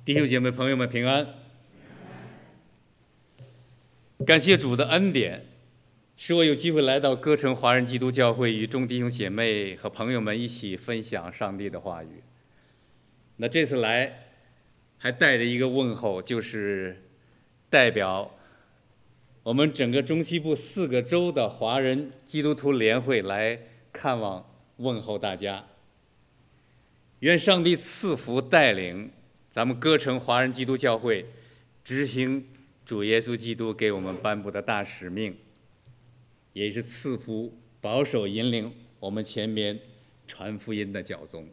弟兄姐妹朋友们平安，感谢主的恩典，使我有机会来到歌城华人基督教会，与众弟兄姐妹和朋友们一起分享上帝的话语。那这次来还带着一个问候，就是代表我们整个中西部4个州的华人基督徒联会来看望问候大家。愿上帝赐福带领咱们歌城华人基督教会执行主耶稣基督给我们颁布的大使命，也是赐福保守引领我们前面传福音的教宗。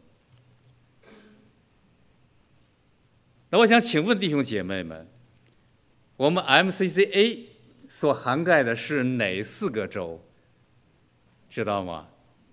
那我想请问弟兄姐妹们，我们 MCCA 所涵盖的是哪4个州？知道吗？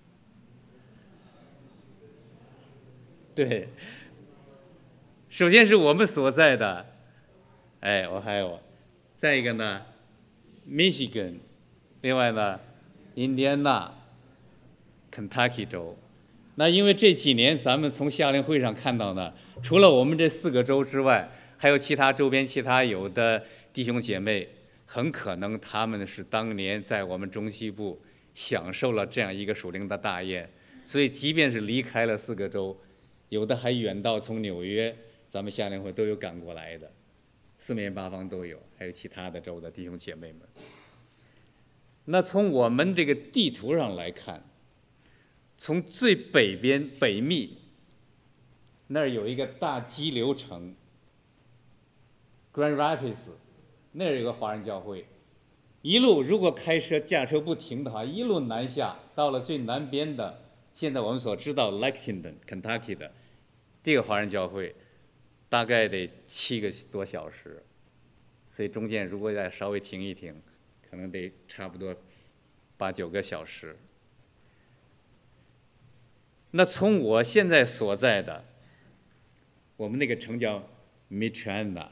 对，首先是我们所在的，我还有，再一个呢 ，Michigan， 另外呢，印第安纳、Kentucky 州。那因为这几年咱们从夏令会上看到呢，除了我们这4个州之外，还有其他周边其他有的弟兄姐妹，很可能他们是当年在我们中西部享受了这样一个属灵的大宴，所以即便是离开了4个州，有的还远到从纽约，咱们夏令会都有赶过来的，四面八方都有，还有其他的州的弟兄姐妹们。那从我们这个地图上来看，从最北边北密那儿有一个大激流城 Grand Rapids， 那儿有个华人教会，一路如果开车驾车不停的话，一路南下到了最南边的现在我们所知道 Lexington Kentucky 的这个华人教会，大概得7个多小时，所以中间如果再稍微停一停，可能得差不多8、9个小时。那从我现在所在的，我们那个城叫 Michiana，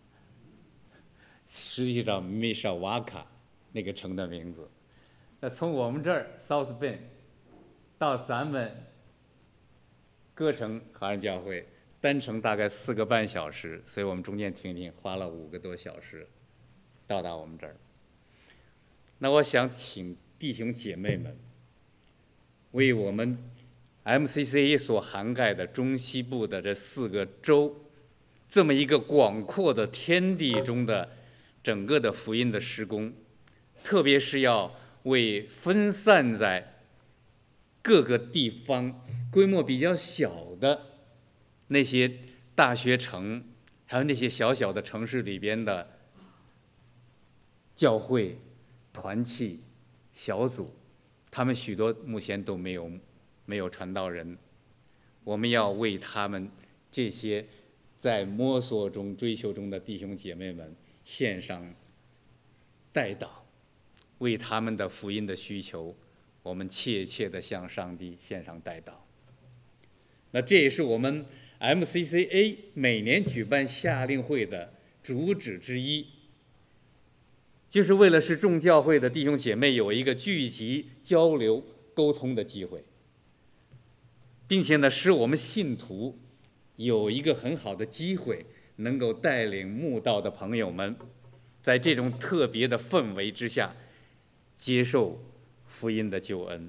实际上 Mishawaka 那个城的名字。那从我们这儿 South Bend 到咱们歌城华人教会，单程大概4个半小时，所以我们中间停一停，花了5个多小时到达我们这儿。那我想请弟兄姐妹们为我们 MCCA 所涵盖的中西部的这4个州，这么一个广阔的天地中的整个的福音的施工，特别是要为分散在各个地方规模比较小的那些大学城，还有那些小小的城市里边的教会、团契、小组，他们许多目前都没有传道人。我们要为他们这些在摸索中追求中的弟兄姐妹们献上代祷，为他们的福音的需求，我们切切地向上帝献上代祷。那这也是我们 MCCA 每年举办夏令会的主旨之一，就是为了使众教会的弟兄姐妹有一个聚集、交流、沟通的机会，并且呢，使我们信徒有一个很好的机会，能够带领慕道的朋友们，在这种特别的氛围之下，接受福音的救恩。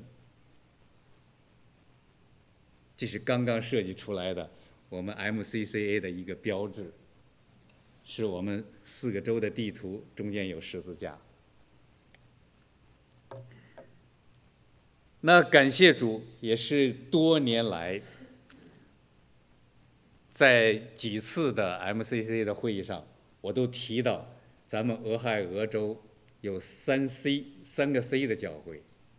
这是刚刚设计出来的我们 MCCA 的一个标志，是我们4个州的地图中间有十字架。那感谢主，也是多年来在几次的 MCCA 的会议上，我都提到咱们俄亥俄州有3个 C 的教会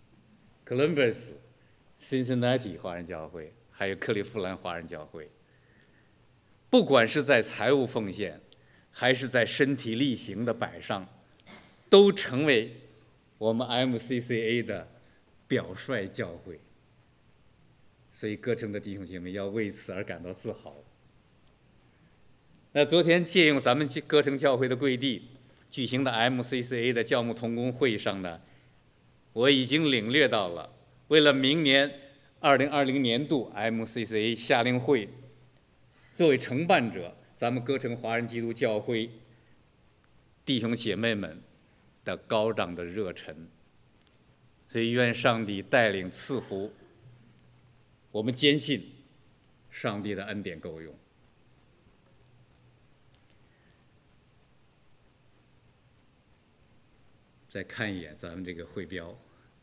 ，Columbus、Cincinnati 华人教会，还有克利夫兰华人教会。不管是在财务奉献，还是在身体力行的摆上，都成为我们 MCCA 的表率教会。所以歌城的弟兄姐妹要为此而感到自豪。那昨天借用咱们歌城教会的贵地举行的 MCCA 的教牧同工会上呢，我已经领略到了，为了明年2020年度 MCCA 夏令会，作为承办者咱们歌城华人基督教会弟兄姐妹们的高涨的热忱。所以愿上帝带领赐福，我们坚信上帝的恩典够用。再看一眼咱们这个会标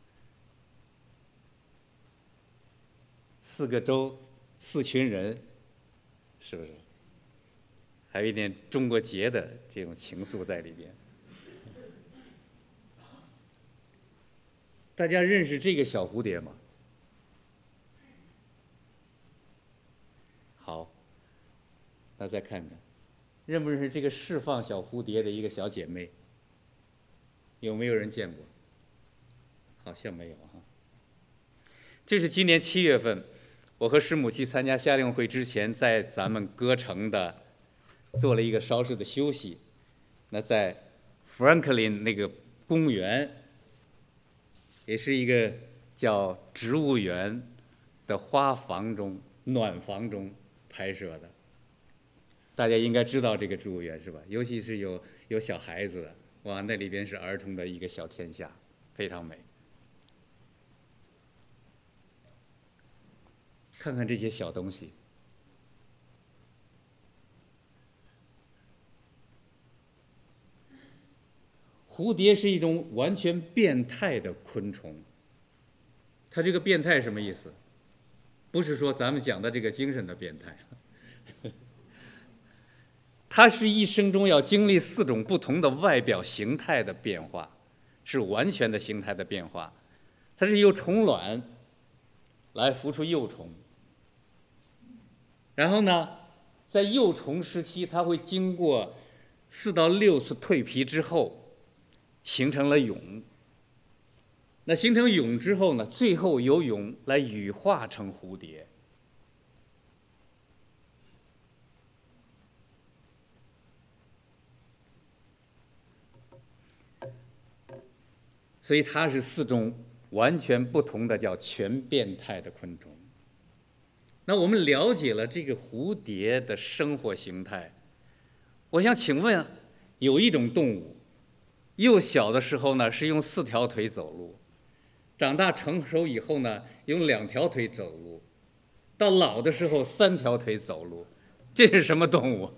，4个州4群人，是不是？还有一点中国结的这种情愫在里边。大家认识这个小蝴蝶吗？好，那再看看，认不认识这个释放小蝴蝶的一个小姐妹？有没有人见过？好像没有哈。这是今年7月份，我和师母去参加夏令会之前，在咱们歌城的做了一个稍事的休息。那在 Franklin 那个公园，也是一个叫植物园的花房中、暖房中拍摄的。大家应该知道这个植物园是吧？尤其是有小孩子的，哇，那里边是儿童的一个小天下，非常美。看看这些小东西，蝴蝶是一种完全变态的昆虫。它这个变态什么意思？不是说咱们讲的这个精神的变态，它是一生中要经历4种不同的外表形态的变化，是完全的形态的变化。它是由虫卵来孵出幼虫，然后呢，在幼虫时期，它会经过4到6次蜕皮之后，形成了蛹。那形成蛹之后呢，最后由蛹来羽化成蝴蝶。所以它是4种完全不同的叫全变态的昆虫。那我们了解了这个蝴蝶的生活形态，我想请问，有一种动物，幼小的时候呢是用4条腿走路，长大成熟以后呢用2条腿走路，到老的时候3条腿走路，这是什么动物？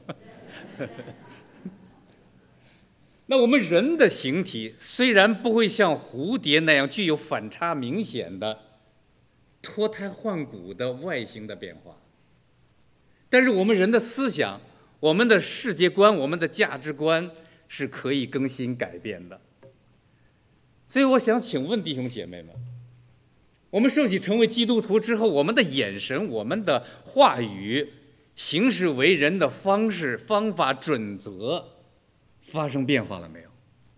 那我们人的形体虽然不会像蝴蝶那样具有反差明显的脱胎换骨的外形的变化，但是我们人的思想、我们的世界观、我们的价值观是可以更新改变的。所以我想请问弟兄姐妹们，我们受洗成为基督徒之后，我们的眼神、我们的话语、行事为人的方式、方法、准则发生变化了没有？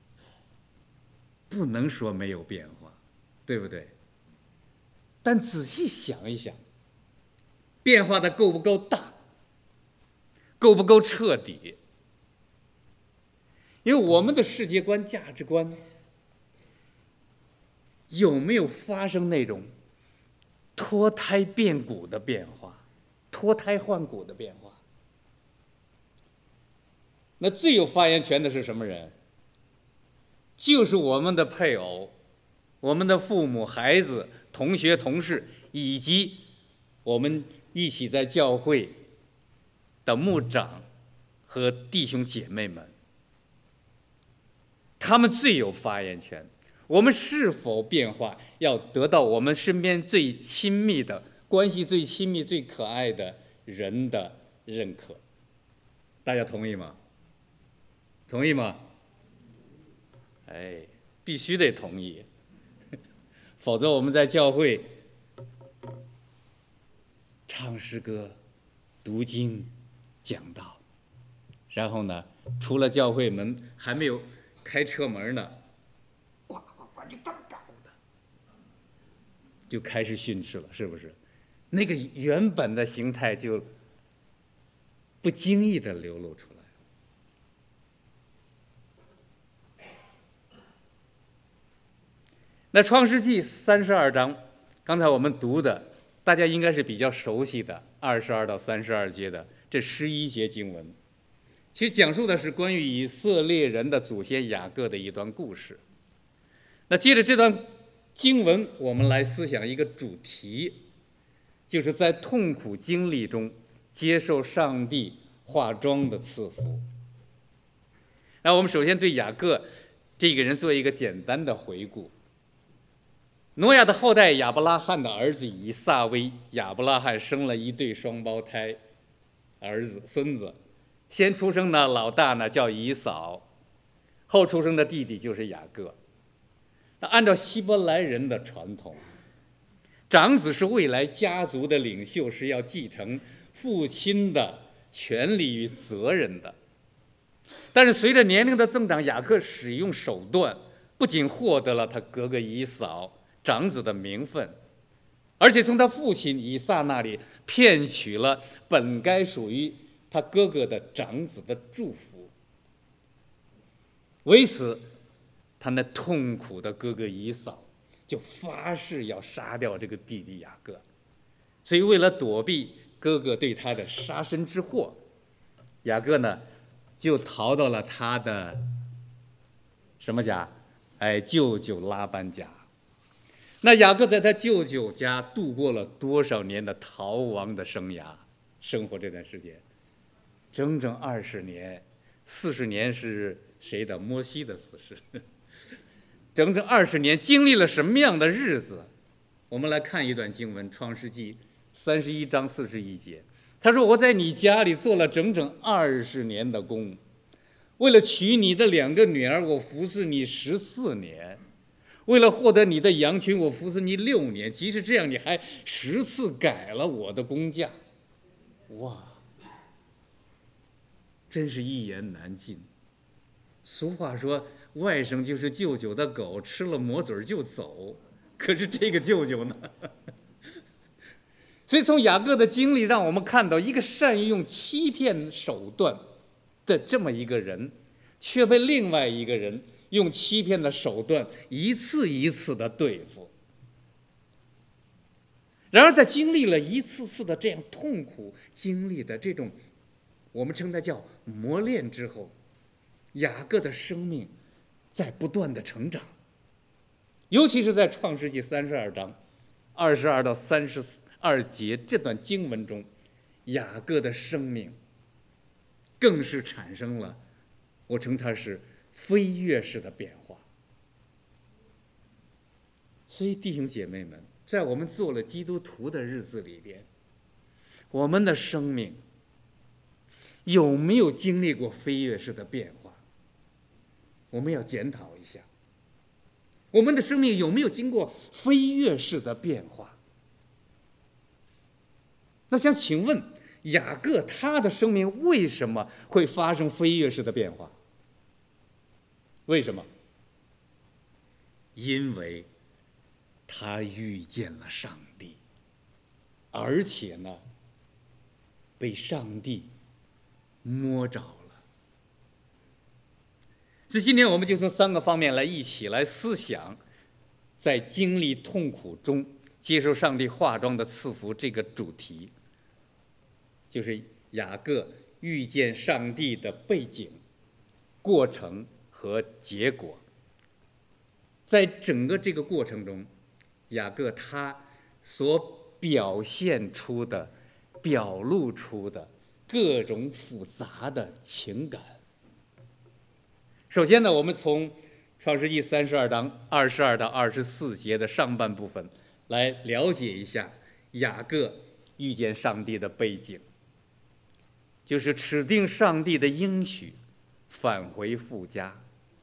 不能说没有变化，对不对？但仔细想一想，变化的够不够大，够不够彻底？因为我们的世界观、价值观有没有发生那种脱胎变骨的变化、脱胎换骨的变化？那最有发言权的是什么人？就是我们的配偶、我们的父母、孩子、同学、同事，以及我们一起在教会的牧长和弟兄姐妹们，他们最有发言权。我们是否变化，要得到我们身边最亲密的关系、最亲密、最可爱的人的认可。大家同意吗？同意吗？哎，必须得同意，否则我们在教会唱诗歌、读经、讲道，然后呢，出了教会门还没有开车门呢，呱呱呱，你怎么搞的？就开始训斥了，是不是？那个原本的形态就不经意地流露出来。那创世纪32章，刚才我们读的，大家应该是比较熟悉的22到32节的这11节经文。 其实讲述的是关于以色列人的祖先雅各的一段故事。那接着这段经文，我们来思想一个主题，就是在痛苦经历中接受上帝化妆的赐福。那我们首先对雅各这个人做一个简单的回顾。挪亚的后代亚伯拉罕的儿子以撒为亚伯拉罕生了一对双胞胎孙子，先出生的老大呢叫以扫，后出生的弟弟就是雅各。那按照希伯来人的传统，长子是未来家族的领袖，是要继承父亲的权利与责任的。但是随着年龄的增长，雅各使用手段，不仅获得了他哥哥以扫长子的名分，而且从他父亲以撒那里骗取了本该属于他哥哥的长子的祝福。为此，他那痛苦的哥哥以扫就发誓要杀掉这个弟弟雅各。所以为了躲避哥哥对他的杀身之祸，雅各呢就逃到了他的什么家？舅舅拉班家。那雅各在他舅舅家度过了多少年的逃亡的生涯？生活这段时间，整整20年，40年是谁的？摩西的死事。整整20年，经历了什么样的日子？我们来看一段经文，《创世纪》31章41节。他说：“我在你家里做了整整20年的工，为了娶你的2个女儿，我服侍你14年。为了获得你的羊群，我服侍你6年。即使这样，你还10次改了我的工价。”哇，真是一言难尽。俗话说，外甥就是舅舅的狗，吃了抹嘴就走。可是这个舅舅呢？所以从雅各的经历，让我们看到一个善于用欺骗手段的这么一个人，却被另外一个人用欺骗的手段一次一次的对付。然而在经历了一次次的这样痛苦经历的这种我们称它叫磨练之后，雅各的生命在不断的成长。尤其是在创世纪32章22到32节这段经文中，雅各的生命更是产生了，我称它是飞跃式的变化。所以弟兄姐妹们，在我们做了基督徒的日子里边，我们的生命有没有经历过飞跃式的变化？我们要检讨一下，我们的生命有没有经过飞跃式的变化？那想请问，雅各他的生命为什么会发生飞跃式的变化？为什么？因为他遇见了上帝，而且呢，被上帝摸着了。所以今天我们就从3个方面来一起来思想，在经历痛苦中接受上帝化妆的赐福这个主题，就是雅各遇见上帝的背景、过程和结果。在整个这个过程中，雅各他所表现出的、表露出的各种复杂的情感。首先呢，我们从创世纪32章22到24节的上半部分来了解一下雅各遇见上帝的背景，就是指定上帝的应许，返回父家。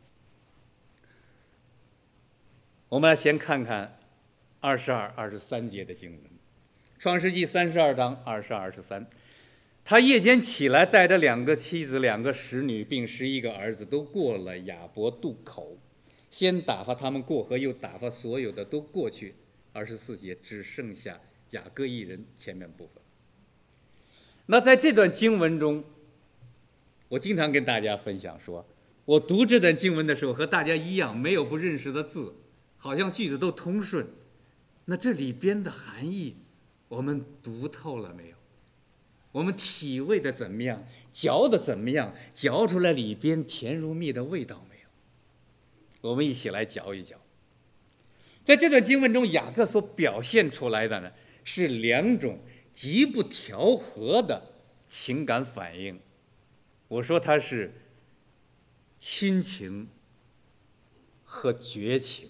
我们来先看看22、23节的经文。创世纪32章22、23，他夜间起来，带着2个妻子、2个使女，并11个儿子，都过了雅博渡口。先打发他们过河，又打发所有的都过去。24节只剩下雅各一人，前面部分。那在这段经文中，我经常跟大家分享说，我读这段经文的时候和大家一样，没有不认识的字，好像句子都通顺。那这里边的含义我们读透了没有？ 我们体味的怎么样？嚼的怎么样？嚼出来里边甜如蜜的味道没有？我们一起来嚼一嚼。在这段经文中，雅各所表现出来的呢，是两种极不调和的情感反应。我说它是亲情和绝情。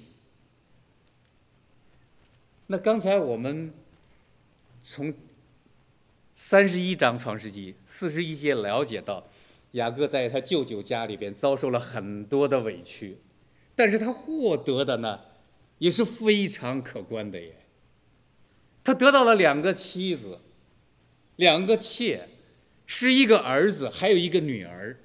那刚才我们从31章创世纪41节了解到，雅各在他舅舅家里边遭受了很多的委屈，但是他获得的呢，也是非常可观的耶。他得到了2个妻子，2个妾，11个儿子，还有1个女儿。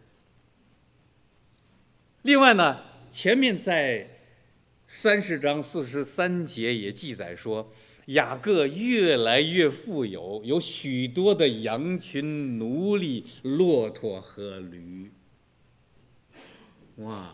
另外呢，前面在30章43节也记载说，雅各越来越富有，有许多的羊群、奴隶、骆驼和驴。哇！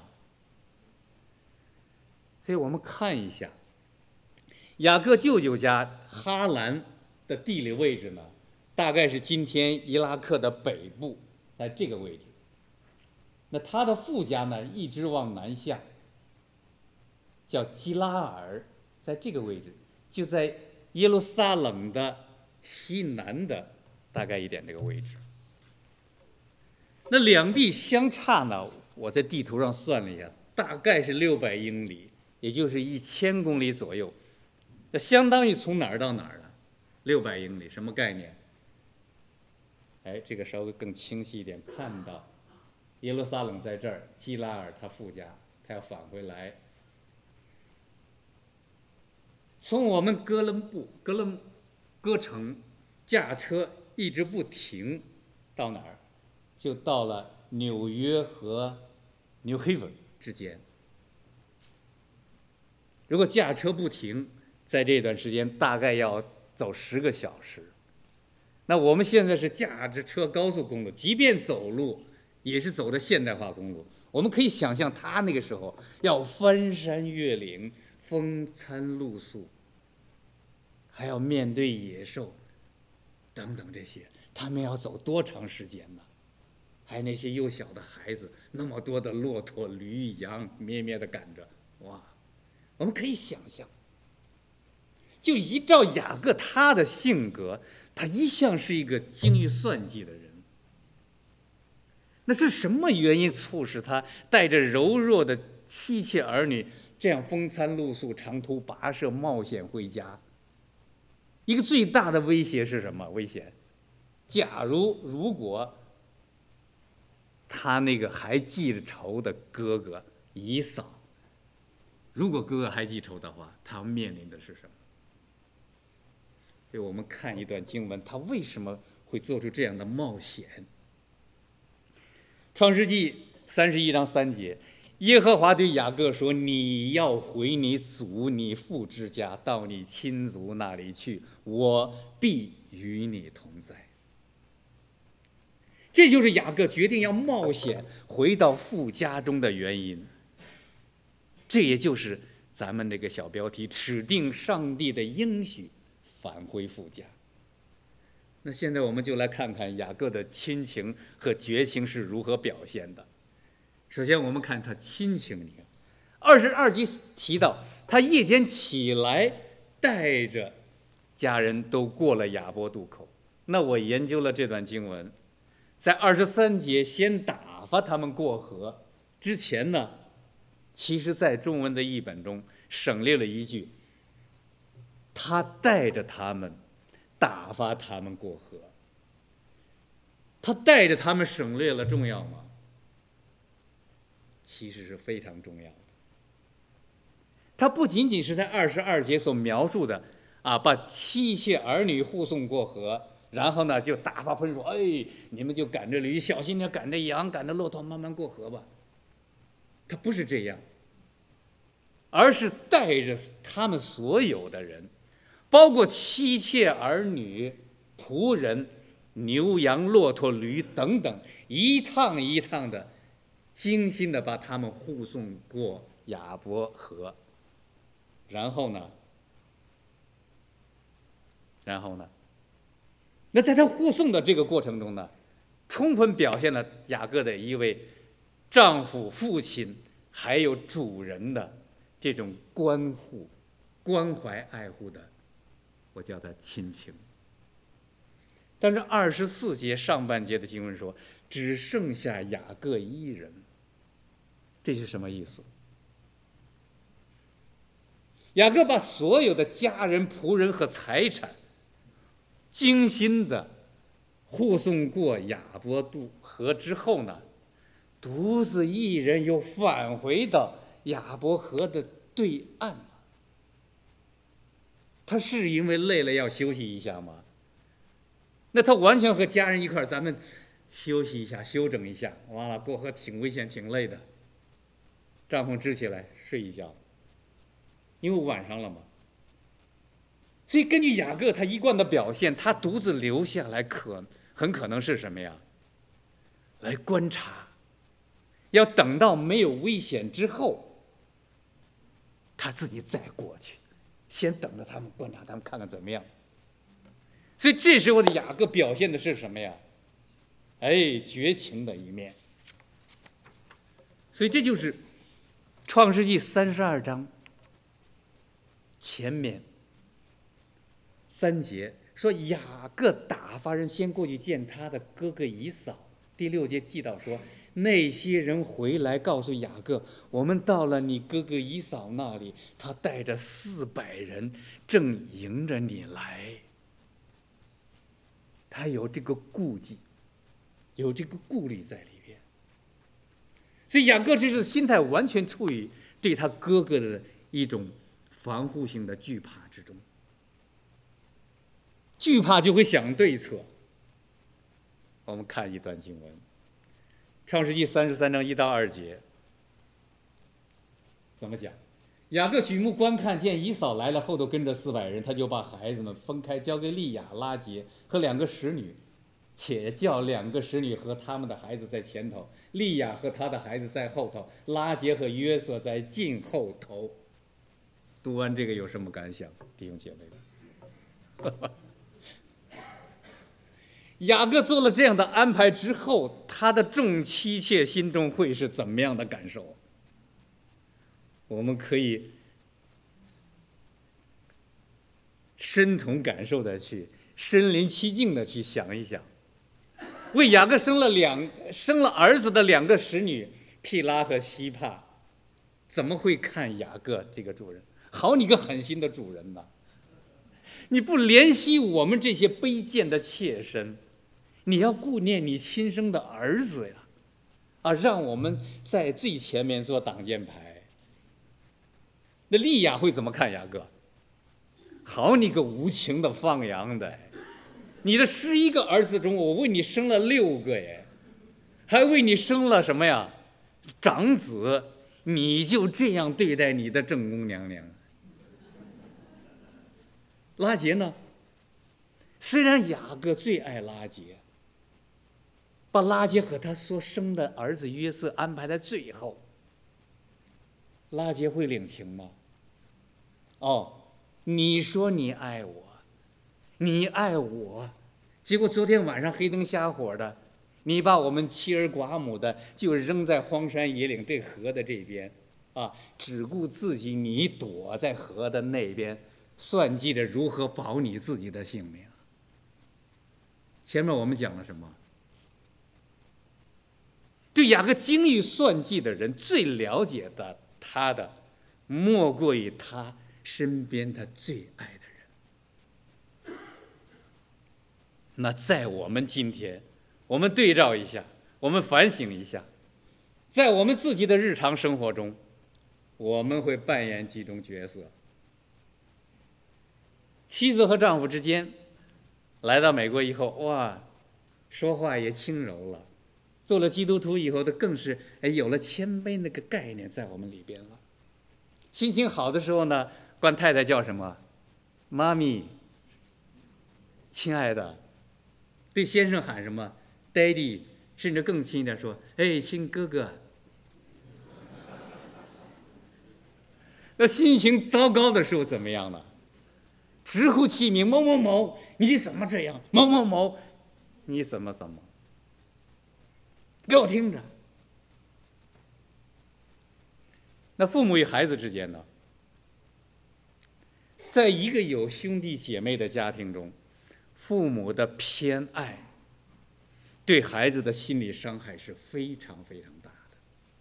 所以我们看一下，雅各舅舅家哈兰的地理位置呢，大概是今天伊拉克的北部，在这个位置。那他的父家呢，一直往南下，叫基拉尔，在这个位置，就在耶路撒冷的西南的大概一点这个位置。那两地相差呢，我在地图上算了一下，大概是600英里，也就是1000公里左右。那相当于从哪儿到哪儿呢？600英里，什么概念？哎，这个稍微更清晰一点，看到耶路撒冷在这儿，基拉尔他父家，他要返回来。从我们哥伦哥城驾车一直不停到哪儿，就到了纽约和 New Haven 之间。如果驾车不停，在这段时间大概要走10个小时。那我们现在是驾着车高速公路，即便走路也是走的现代化公路。我们可以想象他那个时候要翻山越岭，风餐露宿，还要面对野兽等等这些，他们要走多长时间呢？还有那些幼小的孩子，那么多的骆驼、驴、羊咩咩的赶着，哇！我们可以想象，就依照雅各他的性格，他一向是一个精于算计的人。那是什么原因促使他带着柔弱的妻妾儿女这样风餐露宿、长途跋涉、冒险回家？一个最大的威胁是什么？危险，如果他那个还记着仇的哥哥以扫，如果哥哥还记仇的话，他面临的是什么？所以我们看一段经文，他为什么会做出这样的冒险？创世纪31章3节，耶和华对雅各说：“你要回你祖你父之家，到你亲族那里去，我必与你同在。”这就是雅各决定要冒险回到父家中的原因。这也就是咱们这个小标题：指定上帝的应许，返回父家。那现在我们就来看看雅各的亲情和绝情是如何表现的。首先我们看他亲情，你看22节提到他夜间起来，带着家人都过了雅博渡口。那我研究了这段经文，在23节先打发他们过河之前呢，其实在中文的译本中省略了一句，他带着他们打发他们过河。他带着他们省略了重要吗？其实是非常重要的。他不仅仅是在22节所描述的把妻妾儿女护送过河，然后呢就打发喷说：“哎，你们就赶着驴，小心点赶着羊，赶着骆驼，慢慢过河吧。”他不是这样，而是带着他们所有的人，包括妻妾儿女、仆人、牛羊骆驼驴等等，一趟一趟的精心的把他们护送过雅博河。然后呢， 那在他护送的这个过程中呢，充分表现了雅各的一位丈夫、父亲还有主人的这种关护、关怀、爱护的，我叫他亲情。但是24节上半节的经文说，只剩下雅各一人，这是什么意思？雅各把所有的家人、仆人和财产精心的护送过雅博渡河之后呢，独自一人又返回到雅博河的对岸。他是因为累了要休息一下吗？那他完全和家人一块儿，咱们休息一下，休整一下，完了过河挺危险，挺累的，帐篷支起来睡一觉，因为晚上了嘛。所以根据雅各他一贯的表现，他独自留下来很可能是什么呀？来观察，要等到没有危险之后，他自己再过去，先等着他们，观察他们，看看怎么样。所以这时候的雅各表现的是什么呀？绝情的一面。所以这就是创世纪32章前面3节说，雅各打发人先过去见他的哥哥以扫。第6节记到说，那些人回来告诉雅各，我们到了你哥哥以扫那里，他带着400人正迎着你来。他有这个顾忌，有这个顾虑在里边。所以雅各这个心态完全处于对他哥哥的一种防护性的惧怕之中。惧怕就会想对策。我们看一段经文，创世纪33章1到2节，怎么讲？雅各举目观看，见以扫来了，后头跟着400人，他就把孩子们分开，交给利亚、拉结和2个使女，且叫2个使女和他们的孩子在前头，利亚和他的孩子在后头，拉结和约瑟在近后头。读完这个有什么感想，弟兄姐妹？雅各做了这样的安排之后，他的众妻妾心中会是怎么样的感受？我们可以身同感受的去，身临其境的去想一想，为雅各生了儿子的2个使女毗拉和西帕，怎么会看雅各这个主人？好你个狠心的主人呐！你不怜惜我们这些卑贱的妾身，你要顾念你亲生的儿子呀！让我们在最前面做挡箭牌。那利亚会怎么看雅各？好你个无情的放羊的！你的11个儿子中，我为你生了6个耶，还为你生了什么呀？长子，你就这样对待你的正宫娘娘？拉结呢？虽然雅各最爱拉结，把拉结和他所生的儿子约瑟安排在最后，拉结会领情吗？你说你爱我，你爱我，结果昨天晚上黑灯瞎火的，你把我们妻儿寡母的就扔在荒山野岭这河的这边，只顾自己，你躲在河的那边，算计着如何保你自己的性命。前面我们讲了什么？对雅各精于算计的人，最了解的他的，莫过于他身边他最爱的人。那在我们今天，我们对照一下，我们反省一下，在我们自己的日常生活中，我们会扮演几种角色？妻子和丈夫之间，来到美国以后，哇，说话也轻柔了。做了基督徒以后，他更是有了谦卑那个概念在我们里边了。心情好的时候呢，管太太叫什么？妈咪，亲爱的。对先生喊什么？Daddy， 甚至更亲一点说，亲哥哥。那心情糟糕的时候怎么样呢？ 直呼其名，某某某，你怎么这样？某某某，你怎么？给我听着。那父母与孩子之间呢？在一个有兄弟姐妹的家庭中，父母的偏爱对孩子的心理伤害是非常非常大的。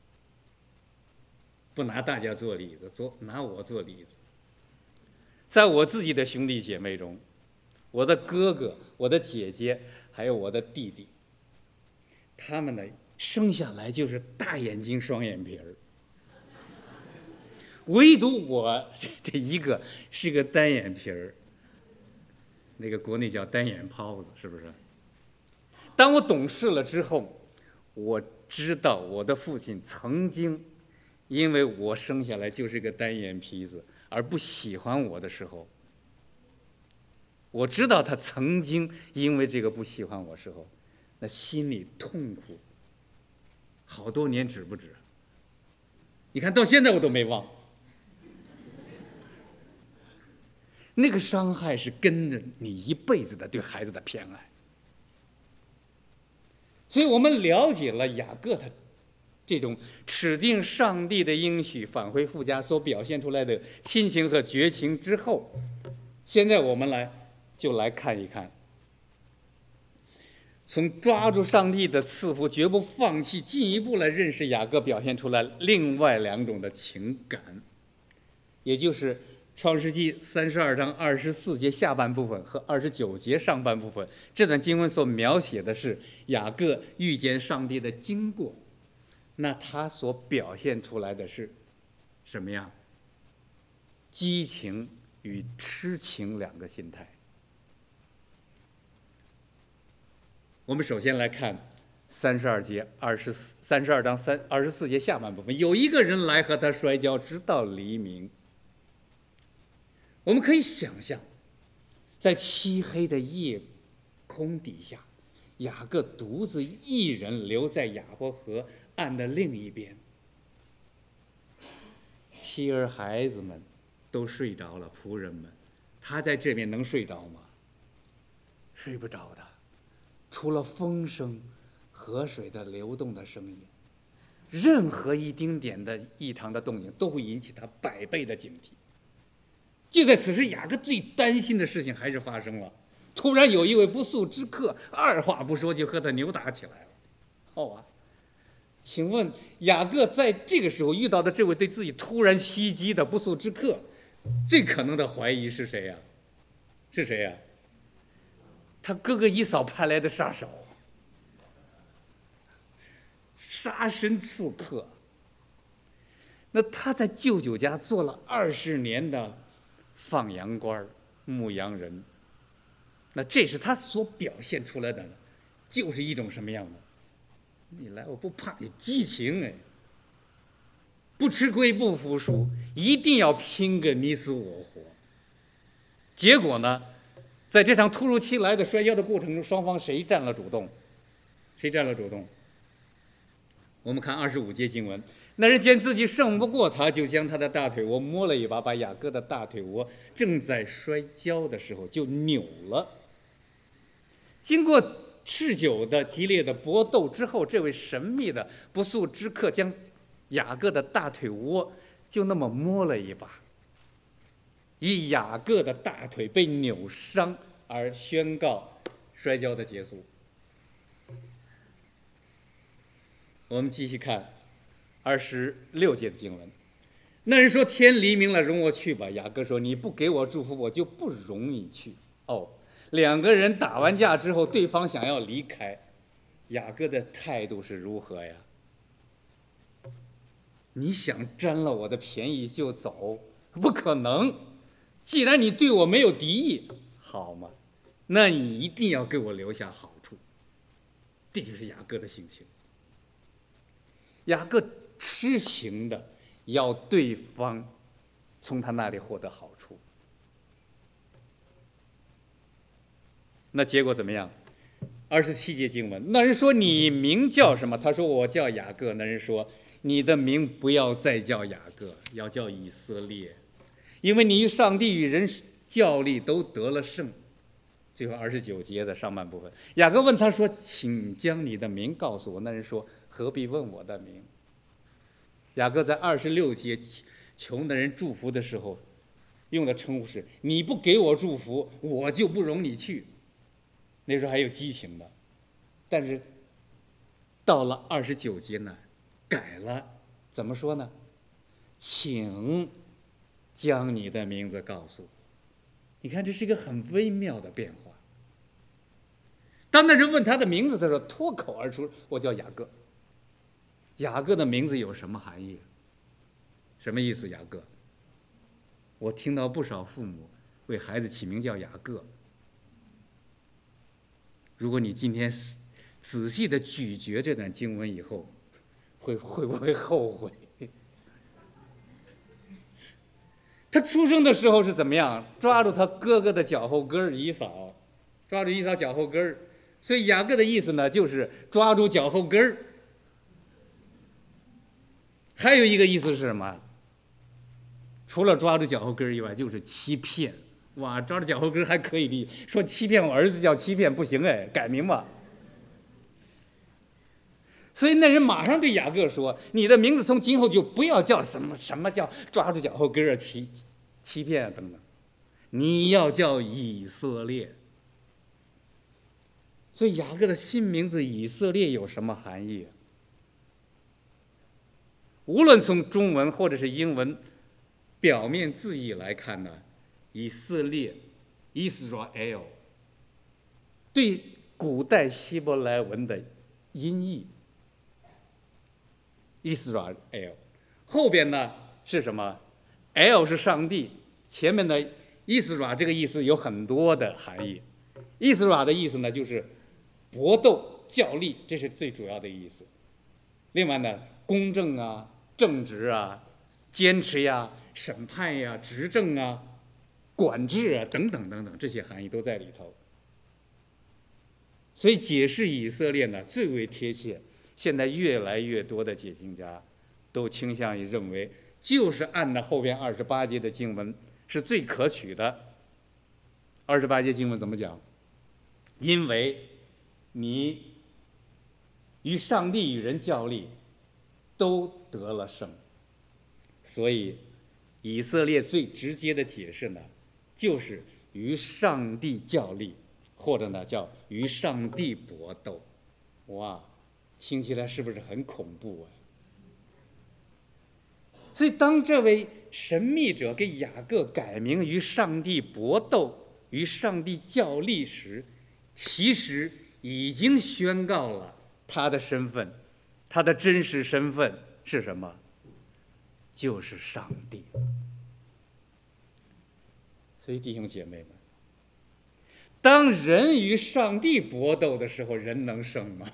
不拿大家做例子，拿我做例子。在我自己的兄弟姐妹中，我的哥哥、我的姐姐，还有我的弟弟，他们呢生下来就是大眼睛、双眼皮儿，唯独我这一个是个单眼皮儿，那个国内叫单眼泡子，是不是？当我懂事了之后，我知道我的父亲曾经因为我生下来就是个单眼皮子而不喜欢我的时候，我知道他曾经因为这个不喜欢我时候，那心里痛苦好多年，止不止？你看到现在我都没忘。那个伤害是跟着你一辈子的对孩子的偏爱。所以我们了解了雅各他这种指定上帝的应许返回父家所表现出来的亲情和绝情之后，现在我们来看一看，从抓住上帝的赐福绝不放弃，进一步来认识雅各表现出来另外两种的情感，也就是创世纪32章24节下半部分和29节上半部分。这段经文所描写的是雅各遇见上帝的经过，那他所表现出来的是什么样？激情与痴情两个心态。我们首先来看32章24节下半部分，有一个人来和他摔跤，直到黎明。我们可以想象，在漆黑的夜空底下，雅各独自一人留在雅博河岸的另一边，妻儿孩子们都睡着了，仆人们，他在这边能睡着吗？睡不着的，除了风声、河水的流动的声音，任何一丁点的异常的动静都会引起他100倍的警惕。就在此时，雅各最担心的事情还是发生了。突然有一位不速之客，二话不说就和他扭打起来了。好啊，请问雅各在这个时候遇到的这位对自己突然袭击的不速之客，最可能的怀疑是谁呀？是谁呀？他哥哥以扫派来的杀手，杀身刺客。那他在舅舅家做了20年的放羊官、牧羊人，那这是他所表现出来的，就是一种什么样的？你来我不怕你激情，不吃亏不服输，一定要拼个你死我活。结果呢，在这场突如其来的摔跤的过程中，双方谁占了主动？谁占了主动？我们看25节经文，那人见自己胜不过他，就将他的大腿窝摸了一把，把雅各的大腿窝正在摔跤的时候就扭了。经过持久的激烈的搏斗之后，这位神秘的不速之客将雅各的大腿窝就那么摸了一把，以雅各的大腿被扭伤而宣告摔跤的结束。我们继续看26节的经文，那人说：“天黎明了，容我去吧。”雅各说：“你不给我祝福，我就不容你去。”两个人打完架之后，对方想要离开，雅各的态度是如何呀？你想占了我的便宜就走？不可能！既然你对我没有敌意，好嘛，那你一定要给我留下好处。这就是雅各的性情。雅各痴情的要对方从他那里获得好处。那结果怎么样？27节经文，那人说：“你名叫什么？”他说：“我叫雅各。”那人说：“你的名不要再叫雅各，要叫以色列，因为你与上帝与人教力都得了胜。最后29节的上半部分，雅各问他说：“请将你的名告诉我。”那人说：“何必问我的名？”雅各在26节求那人祝福的时候，用的称呼是：“你不给我祝福，我就不容你去。”那时候还有激情的，但是到了29节呢，改了，怎么说呢？请将你的名字告诉我。你看，这是一个很微妙的变化。当那人问他的名字的时候，脱口而出：“我叫雅各。”雅各的名字有什么含义？什么意思？雅各？我听到不少父母为孩子起名叫雅各。如果你今天仔细的咀嚼这段经文以后，会不会后悔？他出生的时候是怎么样？抓住他哥哥的脚后跟以扫，抓住以扫脚后跟，所以雅各的意思呢，就是抓住脚后跟。还有一个意思是什么？除了抓住脚后跟以外，就是欺骗。哇，抓住脚后跟还可以理，说欺骗我儿子叫欺骗不行哎，改名吧。所以那人马上对雅各说：“你的名字从今后就不要叫什么叫抓住脚后跟啊、欺骗啊等等，你要叫以色列。”所以雅各的新名字以色列有什么含义？无论从中文或者是英文表面字义来看呢，以色列 Israel 对古代希伯来文的音译Israel， 后边呢是什么 ？L 是上帝，前面的 Israel 这个意思有很多的含义。Israel 的意思呢就是搏斗、较力，这是最主要的意思。另外呢，公正啊、正直啊、坚持呀、审判呀、执政啊、管制啊等等等等，这些含义都在里头。所以解释以色列呢最为贴切。现在越来越多的解经家都倾向于认为，就是按那后边28节的经文是最可取的。28节经文怎么讲？因为你与上帝与人较力，都得了胜。所以以色列最直接的解释呢，就是与上帝较力，或者呢叫与上帝搏斗。哇！听起来是不是很恐怖啊？所以当这位神秘者给雅各改名与上帝搏斗、与上帝较力时，其实已经宣告了他的身份，他的真实身份是什么？就是上帝。所以弟兄姐妹们，当人与上帝搏斗的时候，人能胜吗？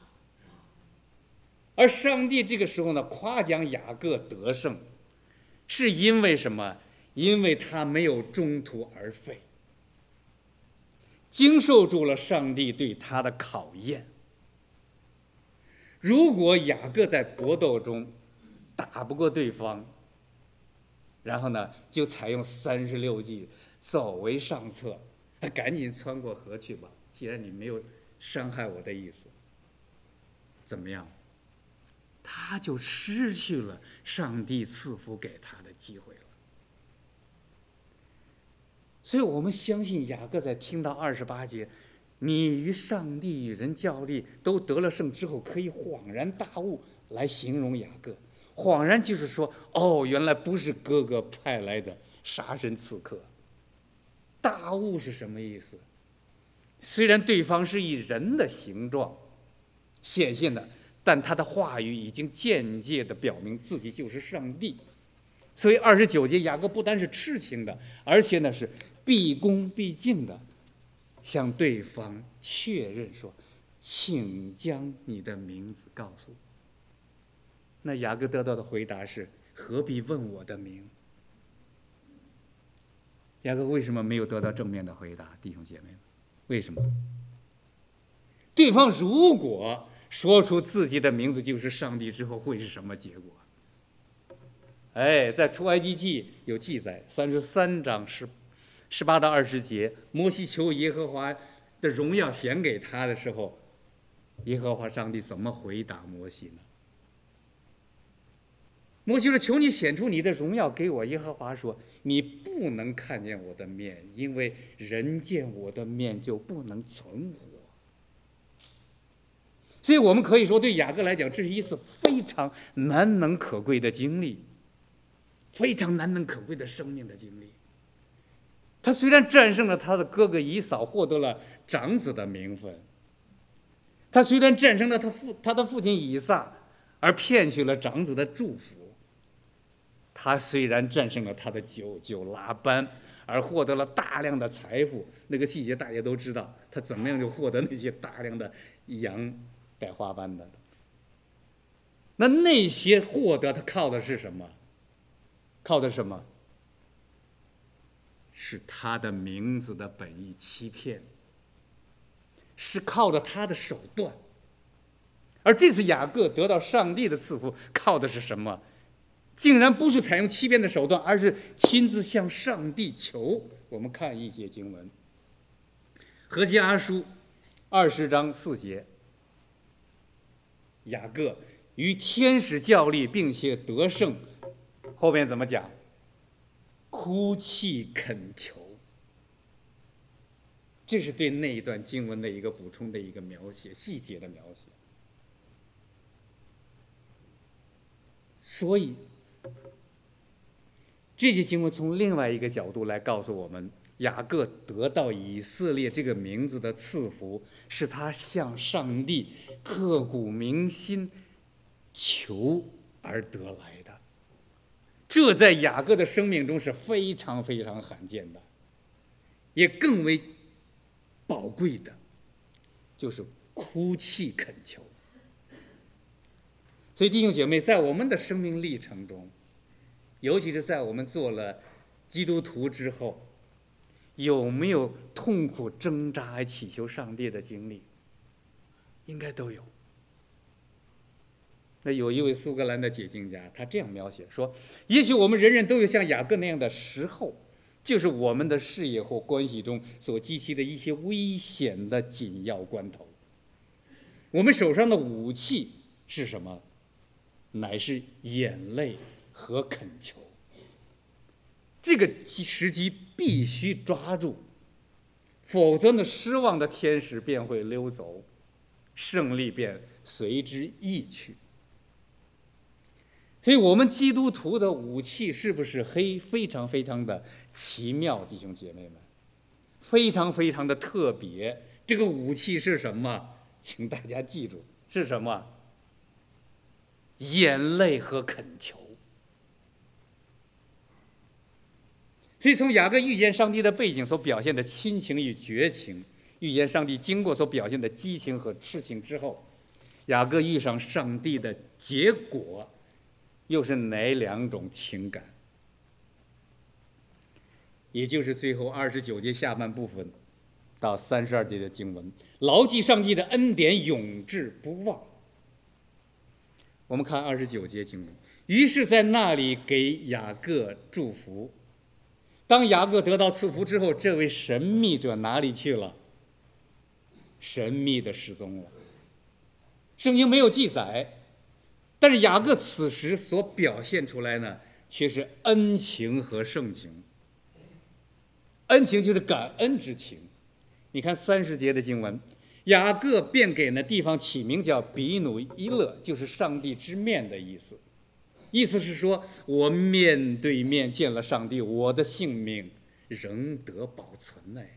而上帝这个时候呢，夸奖雅各得胜，是因为什么？因为他没有中途而废，经受住了上帝对他的考验。如果雅各在搏斗中打不过对方，然后呢，就采用36计，走为上策，赶紧穿过河去吧。既然你没有伤害我的意思，怎么样？他就失去了上帝赐福给他的机会了。所以我们相信雅各在听到28节，你与上帝与人较力都得了胜之后，可以恍然大悟来形容雅各。恍然就是说，哦，原来不是哥哥派来的杀人刺客。大悟是什么意思？虽然对方是以人的形状显现的，但他的话语已经间接地表明自己就是上帝。所以29节雅各不单是痴情的，而且呢是毕恭毕敬的向对方确认说：“请将你的名字告诉我。”那雅各得到的回答是：“何必问我的名？”雅各为什么没有得到正面的回答？弟兄姐妹们，为什么？对方如果说出自己的名字就是上帝之后，会是什么结果？在出埃及记有记载，33章 18到20节，摩西求耶和华的荣耀显给他的时候，耶和华上帝怎么回答摩西呢？摩西说：“求你显出你的荣耀给我。”耶和华说：“你不能看见我的面，因为人见我的面就不能存活。”所以我们可以说，对雅各来讲，这是一次非常难能可贵的经历，非常难能可贵的生命的经历。他虽然战胜了他的哥哥以扫，获得了长子的名分；他虽然战胜了他的父亲以撒，而骗取了长子的祝福；他虽然战胜了他的舅舅拉班，而获得了大量的财富。那个细节大家都知道，他怎么样就获得那些大量的羊带花斑的。那些获得他靠的是什么？靠的是什么？是他的名字的本意欺骗，是靠着他的手段。而这次雅各得到上帝的赐福，靠的是什么？竟然不是采用欺骗的手段，而是亲自向上帝求。我们看一节经文，何西阿书20章4节，雅各与天使较力，并且得胜。后面怎么讲？哭泣恳求。这是对那一段经文的一个补充的一个描写，细节的描写。所以这节经文从另外一个角度来告诉我们，雅各得到以色列这个名字的赐福，是他向上帝刻骨铭心求而得来的。这在雅各的生命中是非常非常罕见的，也更为宝贵的，就是哭泣恳求。所以弟兄姐妹，在我们的生命历程中，尤其是在我们做了基督徒之后，有没有痛苦挣扎来祈求上帝的经历？应该都有。那有一位苏格兰的解经家，他这样描写说：也许我们人人都有像雅各那样的时候，就是我们的事业或关系中所激起的一些危险的紧要关头。我们手上的武器是什么？乃是眼泪和恳求。这个时机必须抓住，否则呢，失望的天使便会溜走，胜利便随之易去。所以我们基督徒的武器是不是非常非常的奇妙，弟兄姐妹们，非常非常的特别。这个武器是什么？请大家记住，是什么？眼泪和恳求。所以从雅各遇见上帝的背景所表现的亲情与绝情，遇见上帝经过所表现的激情和痴情之后，雅各遇上上帝的结果又是哪两种情感？也就是最后29节下半部分到32节的经文，牢记上帝的恩典，永志不忘。我们看29节经文，于是在那里给雅各祝福。当雅各得到赐福之后，这位神秘者哪里去了？神秘的失踪了。圣经没有记载，但是雅各此时所表现出来呢，却是恩情和盛情。恩情就是感恩之情。你看30节的经文，雅各便给那地方起名叫比努伊勒，就是上帝之面的意思。意思是说，我面对面见了上帝，我的性命仍得保存呢。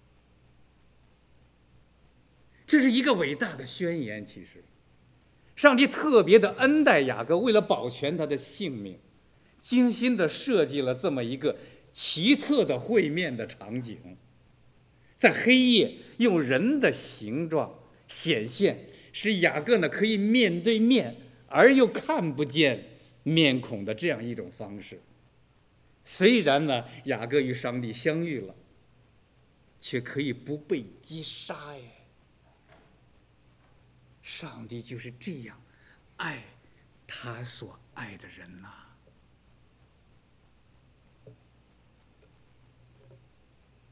这是一个伟大的宣言。其实上帝特别的恩待雅各，为了保全他的性命，精心的设计了这么一个奇特的会面的场景，在黑夜用人的形状显现，使雅各呢可以面对面而又看不见面孔的这样一种方式。虽然呢雅各与上帝相遇了，却可以不被击杀耶。上帝就是这样爱他所爱的人呐。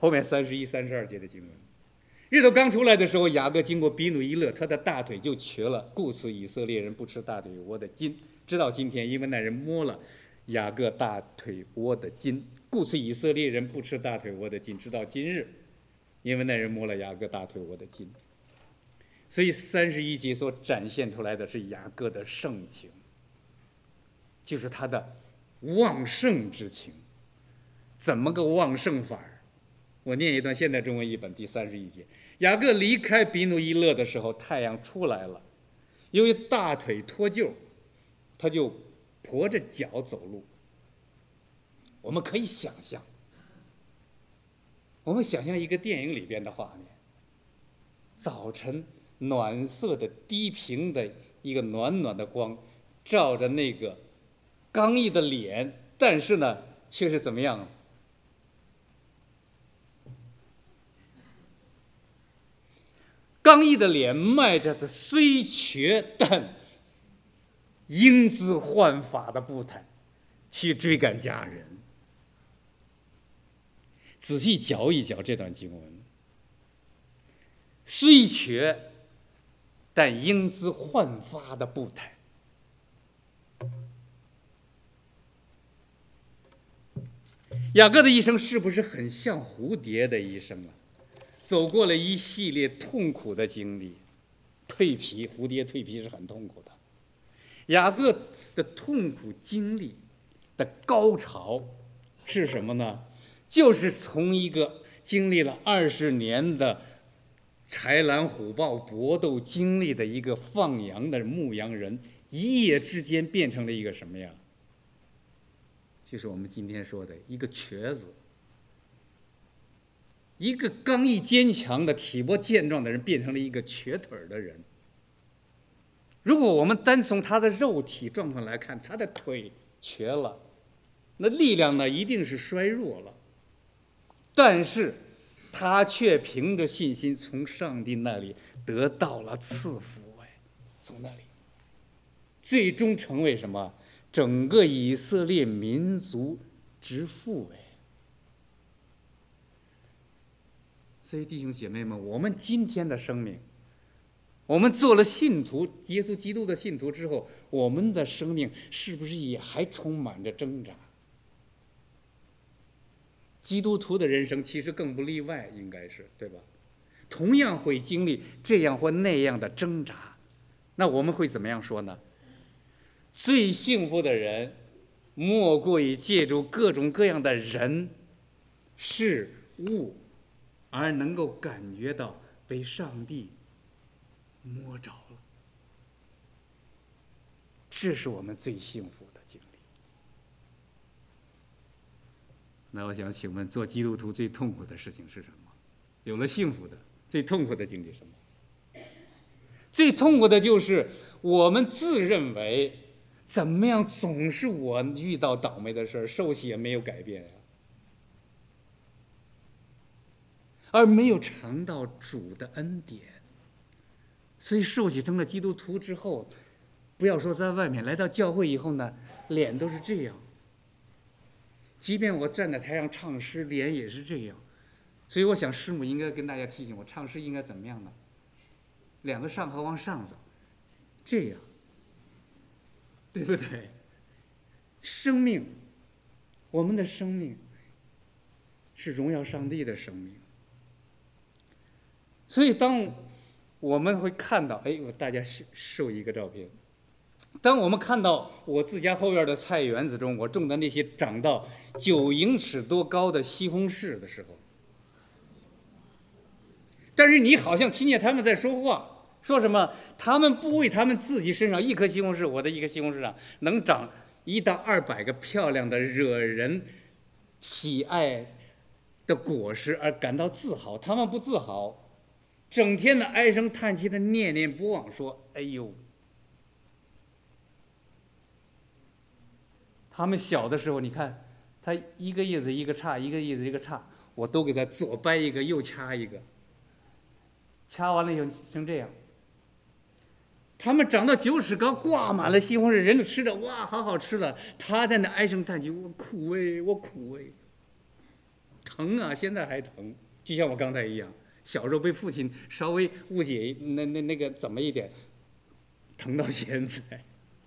后面31、32节的经文。日头刚出来的时候，雅各经过比努伊勒，他的大腿就瘸了，故此以色列人不吃大腿窝的筋，直到今天，因为那人摸了雅各大腿窝的筋，故此以色列人不吃大腿窝的筋，直到今日，因为那人摸了雅各大腿窝的筋。所以31节所展现出来的是雅各的盛情，就是他的旺盛之情。怎么个旺盛法？我念一段现代中文译本第31节。雅各离开比努伊勒的时候，太阳出来了，由于大腿脱臼，他就跛着脚走路。我们可以想象，一个电影里边的画面：早晨暖色的低平的一个暖暖的光，照着那个刚毅的脸，但是呢，却是怎么样？刚毅的脸迈着虽瘸但英姿焕发的步态去追赶家人。仔细嚼一嚼这段经文，虽瘸但英姿焕发的步态。雅各的一生是不是很像蝴蝶的一生啊？走过了一系列痛苦的经历，蜕皮，蝴蝶蜕皮是很痛苦的。雅各的痛苦经历的高潮是什么呢？就是从一个经历了20年的豺狼虎豹搏斗经历的一个放羊的牧羊人，一夜之间变成了一个什么呀？就是我们今天说的一个瘸子。一个刚毅坚强的体魄健壮的人变成了一个瘸腿的人。如果我们单从他的肉体状况来看，他的腿瘸了，那力量呢一定是衰弱了，但是他却凭着信心从上帝那里得到了赐福，从那里最终成为什么？整个以色列民族之父。所以弟兄姐妹们，我们今天的生命，我们做了信徒，耶稣基督的信徒之后，我们的生命是不是也还充满着挣扎？基督徒的人生其实更不例外，应该是，对吧？同样会经历这样或那样的挣扎。那我们会怎么样说呢？最幸福的人，莫过于借助各种各样的人、事物，而能够感觉到被上帝摸着了。这是我们最幸福的经历。那我想请问，做基督徒最痛苦的事情是什么？有了幸福的，最痛苦的经历是什么？最痛苦的就是我们自认为怎么样，总是我遇到倒霉的事，受洗也没有改变呀，而没有尝到主的恩典。所以受洗成了基督徒之后，不要说在外面，来到教会以后呢，脸都是这样。即便我站在台上唱诗，脸也是这样。所以我想师母应该跟大家提醒我，唱诗应该怎么样呢？两个上颌往上走，这样，对不对？生命，我们的生命是荣耀上帝的生命。所以当我们会看到，大家秀一个照片。当我们看到我自家后院的菜园子中，我种的那些长到9英尺多高的西红柿的时候，但是你好像听见他们在说话，说什么？他们不为他们自己身上一颗西红柿，我的一颗西红柿上能长1到200个漂亮的、惹人喜爱的果实而感到自豪，他们不自豪，整天的唉声叹气的念念不忘，说：“哎呦！”他们小的时候，你看，他一个叶子一个杈，一个叶子一个杈，我都给他左掰一个，右掐一个，掐完了以后成这样。他们长到9尺高，挂满了西红柿，人都吃着，哇，好好吃了。他在那唉声叹气，我苦哎，我苦哎。 疼啊，现在还疼，就像我刚才一样，小时候被父亲稍微误解那个怎么一点，疼到现在。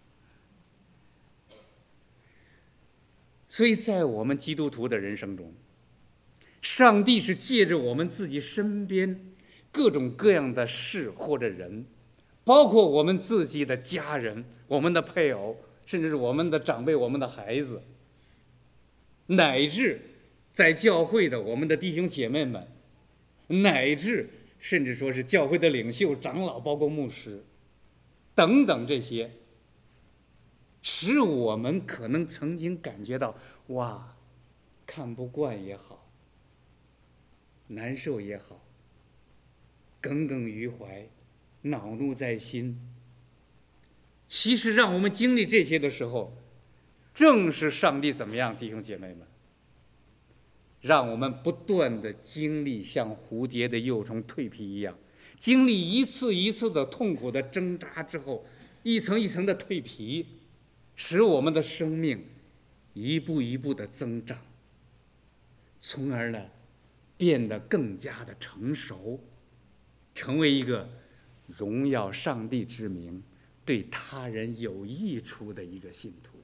所以在我们基督徒的人生中，上帝是借着我们自己身边各种各样的事或者人，包括我们自己的家人、我们的配偶，甚至是我们的长辈、我们的孩子，乃至在教会的我们的弟兄姐妹们，乃至甚至说是教会的领袖、长老，包括牧师等等，这些使我们可能曾经感觉到哇，看不惯也好，难受也好，耿耿于怀，恼怒在心。其实让我们经历这些的时候，正是上帝怎么样，弟兄姐妹们，让我们不断的经历像蝴蝶的幼虫蜕皮一样，经历一次一次的痛苦的挣扎之后，一层一层的蜕皮，使我们的生命一步一步的增长，从而呢变得更加的成熟，成为一个荣耀上帝之名、对他人有益处的一个信徒。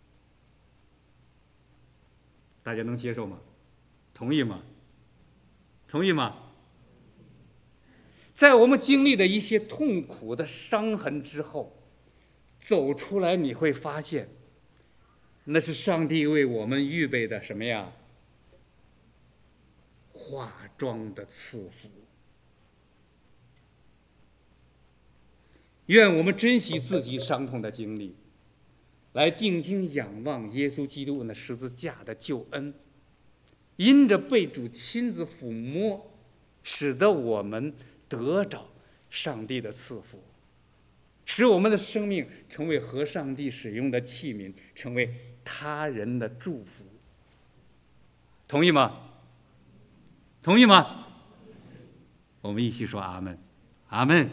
大家能接受吗？同意吗？同意吗？在我们经历的一些痛苦的伤痕之后，走出来，你会发现，那是上帝为我们预备的什么呀？化妆的赐福。愿我们珍惜自己伤痛的经历，来定睛仰望耶稣基督那十字架的救恩，因着被主亲自抚摸，使得我们得着上帝的赐福，使我们的生命成为合上帝使用的器皿，成为他人的祝福。同意吗？同意吗？我们一起说阿门，阿门。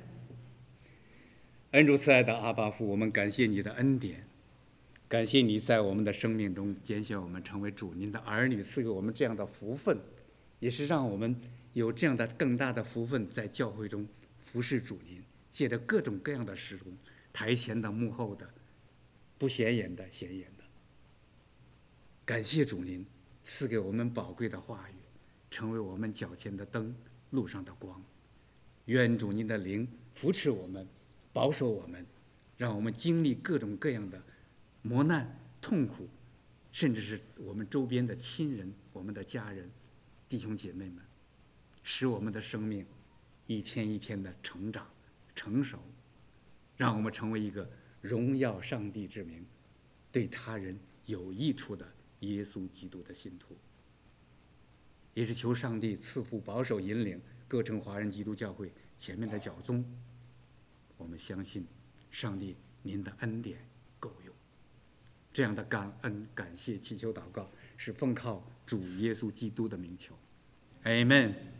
恩主慈爱的阿爸父，我们感谢你的恩典，感谢你在我们的生命中拣选我们成为主您的儿女，赐给我们这样的福分，也是让我们有这样的更大的福分，在教会中服侍主您，借着各种各样的事工，台前的、幕后的，不显眼的、显眼的。感谢主您赐给我们宝贵的话语，成为我们脚前的灯，路上的光。愿主您的灵扶持我们，保守我们，让我们经历各种各样的磨难、痛苦，甚至是我们周边的亲人、我们的家人、弟兄姐妹们，使我们的生命一天一天的成长、成熟，让我们成为一个荣耀上帝之名、对他人有益处的耶稣基督的信徒。也是求上帝赐福、保守、引领各城华人基督教会前面的教宗。我们相信上帝您的恩典够用，这样的感恩、感谢、祈求、祷告，是奉靠主耶稣基督的名求，阿们。